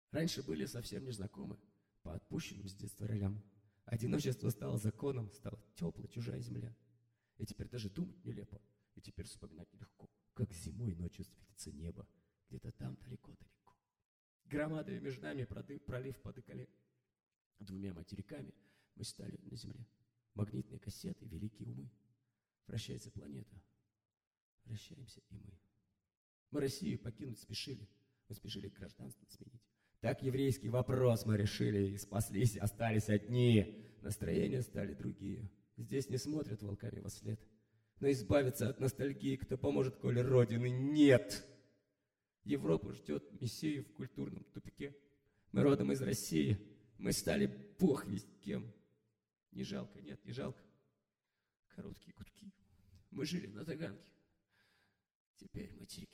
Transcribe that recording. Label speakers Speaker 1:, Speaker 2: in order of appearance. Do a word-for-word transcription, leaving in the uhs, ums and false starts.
Speaker 1: Раньше были совсем незнакомы по отпущенным с детства ролям. Одиночество стало законом, стала теплая чужая земля. И теперь даже думать нелепо, и теперь вспоминать нелегко, как зимой ночью светится небо, где-то там далеко-далеко. Громадами между нами пролив подыкали. Двумя материками мы стали на земле. Магнитные кассеты, великие умы. Вращается планета, вращаемся и мы. Мы Россию покинуть спешили, мы спешили гражданство сменить. Так еврейский вопрос мы решили, и спаслись, остались одни. Настроения стали другие. Здесь не смотрят волками во след. Но избавиться от ностальгии, кто поможет, коли родины нет. Европа ждет мессию в культурном тупике. Мы родом из России, мы стали бог весть кем. Не жалко, нет, не жалко. Короткие гудки. Мы жили на Таганке. Теперь материк.